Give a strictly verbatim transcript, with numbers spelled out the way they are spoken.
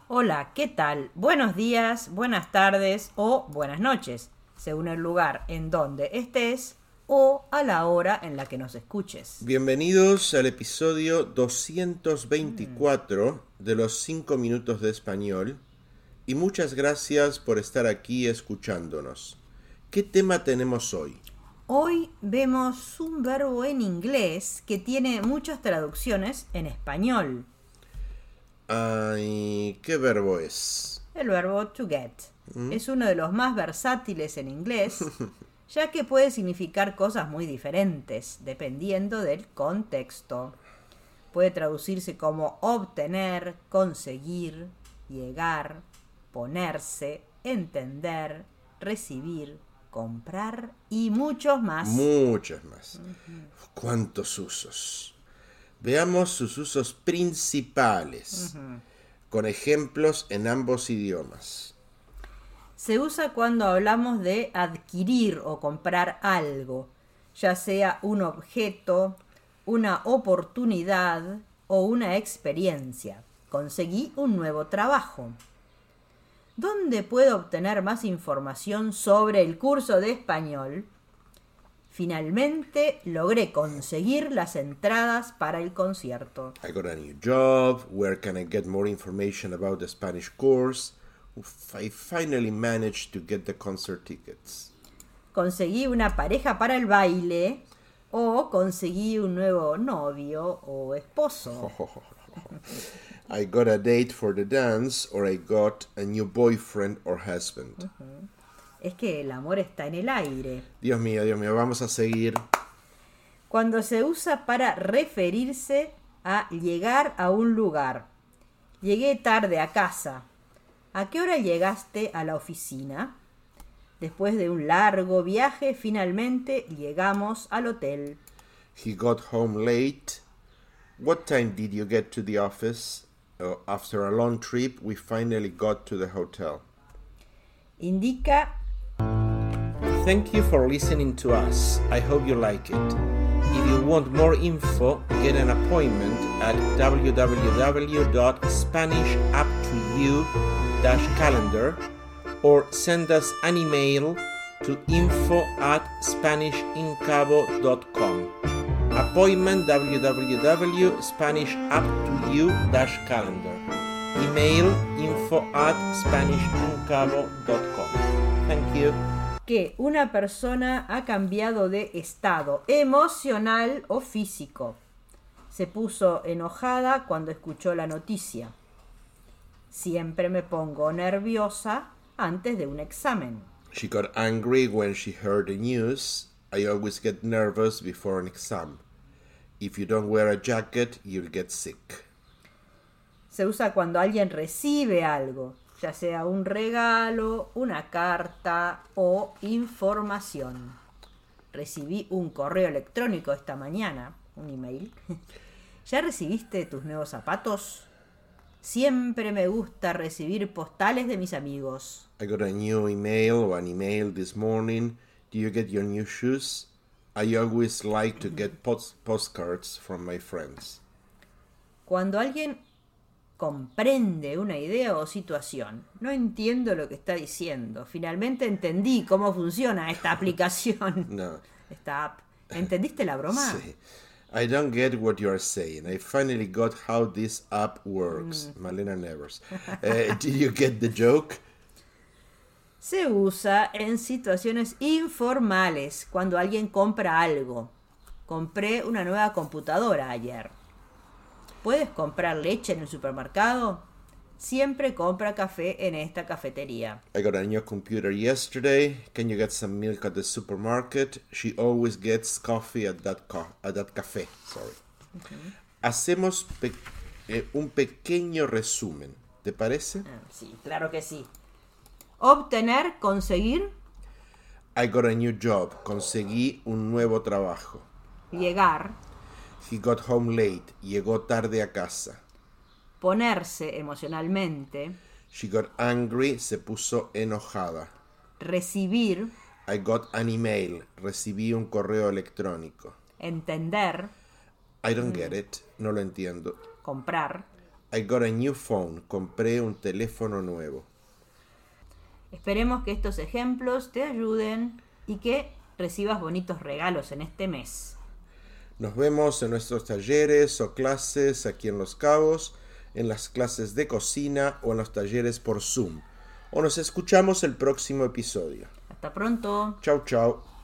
Hola, ¿qué tal? Buenos días, buenas tardes o buenas noches, según el lugar en donde estés o a la hora en la que nos escuches. Bienvenidos al episodio doscientos veinticuatro de los cinco minutos de español y muchas gracias por estar aquí escuchándonos. ¿Qué tema tenemos hoy? Hoy vemos un verbo en inglés que tiene muchas traducciones en español. Ay, ¿qué verbo es? El verbo to get. ¿Mm? Es uno de los más versátiles en inglés, ya que puede significar cosas muy diferentes, dependiendo del contexto. Puede traducirse como obtener, conseguir, llegar, ponerse, entender, recibir, comprar y muchos más. Muchos más. Uh-huh. ¿Cuántos usos? Veamos sus usos principales, uh-huh. con ejemplos en ambos idiomas. Se usa cuando hablamos de adquirir o comprar algo, ya sea un objeto, una oportunidad o una experiencia. Conseguí un nuevo trabajo. ¿Dónde puedo obtener más información sobre el curso de español? Finalmente logré conseguir las entradas para el concierto. I got a new job. Where can I get more information about the Spanish course? I finally managed to get the concert tickets. Conseguí una pareja para el baile o conseguí un nuevo novio o esposo. I got a date for the dance or I got a new boyfriend or husband. Uh-huh. Es que el amor está en el aire. Dios mío, Dios mío, vamos a seguir. Cuando se usa para referirse a llegar a un lugar. Llegué tarde a casa. ¿A qué hora llegaste a la oficina? Después de un largo viaje, finalmente llegamos al hotel. He got home late. What time did you get to the office? Uh, after a long trip, we finally got to the hotel. Indica: Thank you for listening to us. I hope you like it. If you want more info, get an appointment at w w w dot spanish up to you dash calendar or send us an email to info at spanish in cabo dot com. Appointment w w w dot spanish up to you dash calendar. Email info at spanish in cabo dot com. Thank you. Que una persona ha cambiado de estado emocional o físico. Se puso enojada cuando escuchó la noticia. Siempre me pongo nerviosa antes de un examen. She got angry when she heard the news. I always get nervous before an exam. If you don't wear a jacket, you'll get sick. Se usa cuando alguien recibe algo, ya sea un regalo, una carta o información. Recibí un correo electrónico esta mañana, un email. ¿Ya recibiste tus nuevos zapatos? Siempre me gusta recibir postales de mis amigos. I got a new email or an email this morning. Do you get your new shoes? I always like to get post- postcards from my friends. Cuando alguien comprende una idea o situación, no entiendo lo que está diciendo. Finalmente entendí cómo funciona esta aplicación. No. Esta app. ¿Entendiste la broma? Sí. I don't get what you are saying. I finally got how this app works. Mm. Malena Nevers. Uh, did you get the joke? Se usa en situaciones informales, cuando alguien compra algo. Compré una nueva computadora ayer. ¿Puedes comprar leche en el supermercado? Siempre compra café en esta cafetería. I got a new computer yesterday. Can you get some milk at the supermarket? She always gets coffee at that, co- at that café. Sorry. Uh-huh. Hacemos pe- eh, un pequeño resumen. ¿Te parece? Ah, sí, claro que sí. Obtener, conseguir. I got a new job. Conseguí un nuevo trabajo. Llegar. He got home late. Llegó tarde a casa. Ponerse emocionalmente. She got angry. Se puso enojada. Recibir. I got an email. Recibí un correo electrónico. Entender. I don't get it. No lo entiendo. Comprar. I got a new phone. Compré un teléfono nuevo. Esperemos que estos ejemplos te ayuden y que recibas bonitos regalos en este mes. Nos vemos en nuestros talleres o clases aquí en Los Cabos, en las clases de cocina o en los talleres por Zoom. O nos escuchamos el próximo episodio. Hasta pronto. Chau, chau.